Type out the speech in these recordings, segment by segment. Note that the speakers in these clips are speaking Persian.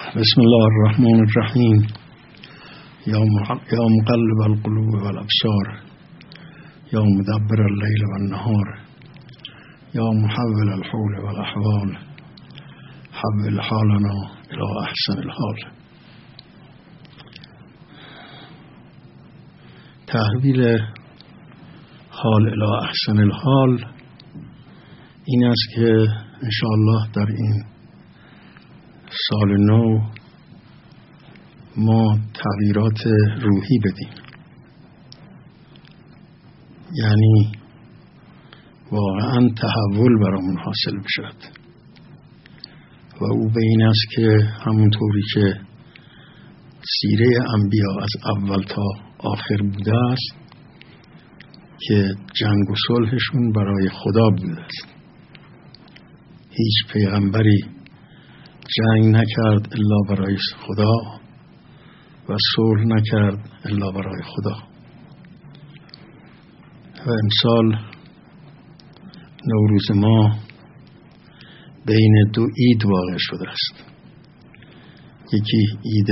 بسم الله الرحمن الرحیم. یا مقلب القلوب والابصار، یا مدبر اللیل والنهار، یا محول الحول والاحوال، حول حالنا الی احسن الحال. تحویل حال الی احسن الحال این است که انشاءالله در این سال نو ما تغییرات روحی بدیم، یعنی واقعا تحول برامون حاصل بشد و او به این است که همونطوری که سیره انبیا از اول تا آخر بوده است که جنگ و صلحشون برای خدا بوده است. هیچ پیغمبری جنگ نکرد الا برای خدا و صلح نکرد الا برای خدا. و امسال نوروز ما بین دو عید واقع شده است. یکی عید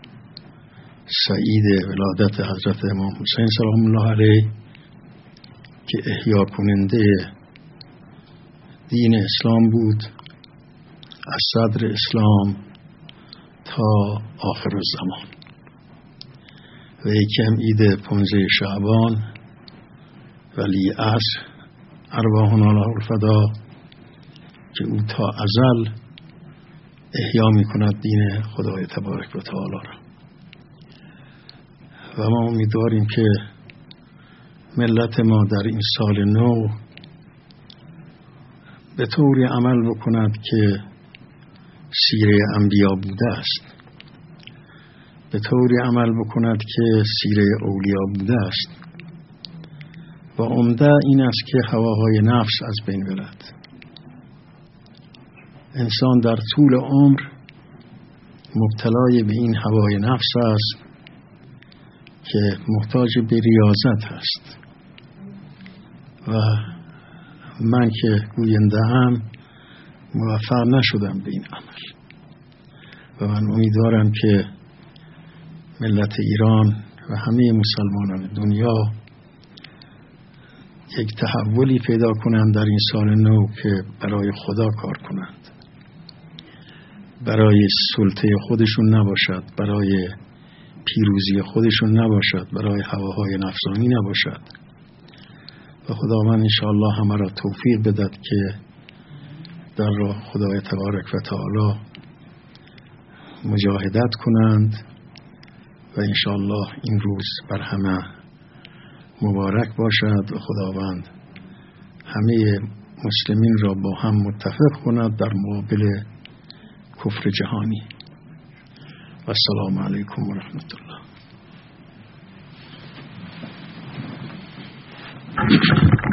سعید ولادت حضرت امام حسین سلام الله علیه که احیا کننده دین اسلام بود از صدر اسلام تا آخر الزمان، و یکی هم عید 15 شعبان ولی عصر ارواحنا له الفدا که او تا ازل احیا می کند دین خدای تبارک و تعالی را. و ما امیدواریم که ملت ما در این سال نو به طوری عمل بکند که سیره انبیا بوده است، به طوری عمل بکند که سیره اولیا بوده است، و عمده این است که هواهای نفس از بین برد. انسان در طول عمر مبتلای به این هوای نفس است که محتاج به ریاضت است، و من که گوینده هم موفق نشدم به این عمل، و من امیدوارم که ملت ایران و همه مسلمانان دنیا یک تحولی پیدا کنند در این سال نو که برای خدا کار کنند، برای سلطه خودشون نباشد، برای پیروزی خودشون نباشد، برای هواهای نفسانی نباشد. و خداوند انشاءالله همه را توفیق بدهد که در راه خدای تبارک و تعالی مجاهدت کنند و انشاءالله این روز بر همه مبارک باشد و خداوند همه مسلمین را با هم متفق کند در مقابل کفر جهانی. و السلام علیکم و رحمت الله.